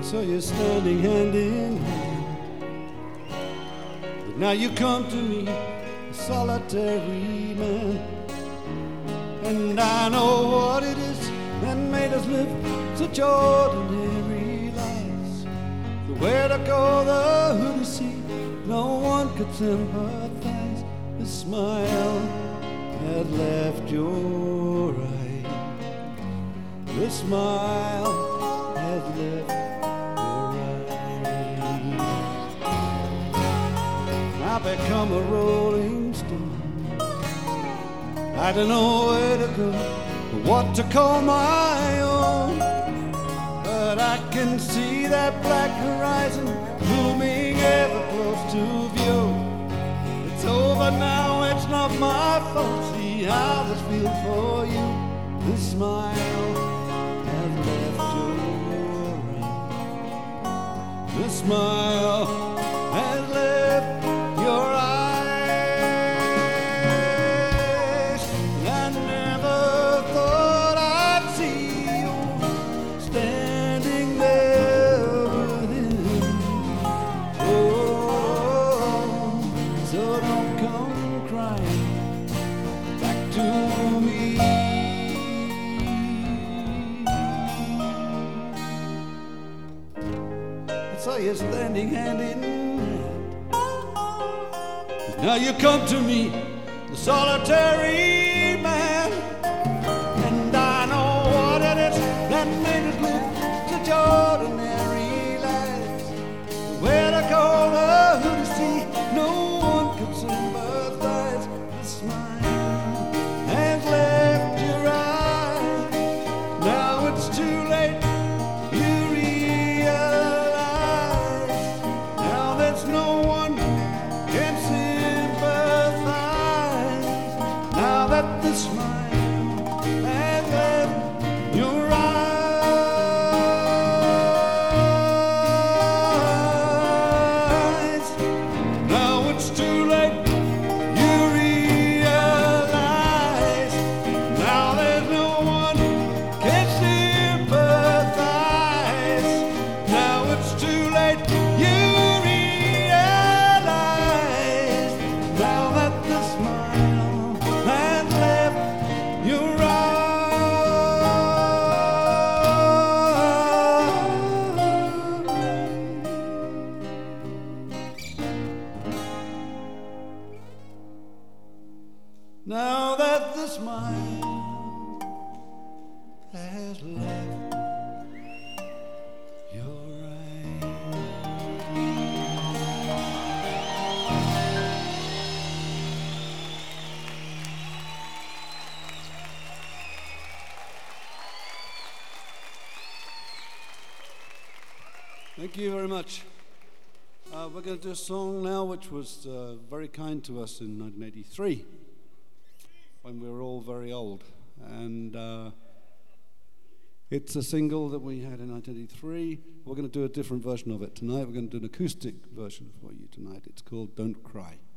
So you're standing hand in hand, but now you come to me, a solitary man. And I know what it is that made us live such ordinary lives. The way to go, the who to see, no one could sympathize. The smile had left your eye. The smile had left your eye. I've become a rolling stone. I don't know where to go, or what to call my own. But I can see that black horizon looming ever close to view. It's over now, it's not my fault. See how this feels for you. The smile has left your eye. The smile has left your eyes. So you're standing hand in hand. Now you come to me, the solitary man. And I know what it is that made us live such ordinary lives. Where to go, who to see, no one could sympathize. The smile has left your eye. Now it's too late. The smile has left your eyes. Now it's too late, you realize. Now there's no one can sympathize. Now it's too late, you realize. Now that the smile has left your eyes. Now that the smile has left your eyes. Thank you very much. We're going to do a song now which was very kind to us in 1983 when we were all very old. And it's a single that we had in 1983. We're going to do a different version of it tonight. We're going to do an acoustic version for you tonight. It's called Don't Cry.